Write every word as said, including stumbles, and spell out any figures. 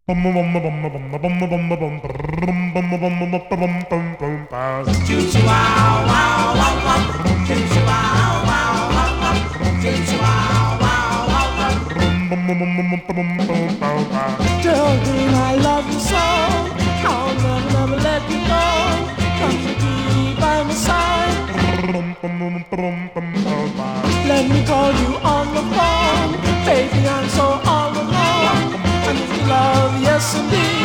Geraldine, I love you so. I'll never, never let you go. Come to be by my side. Let me call you on the phone. Baby, I'm so all alone. I need your love, yes indeed.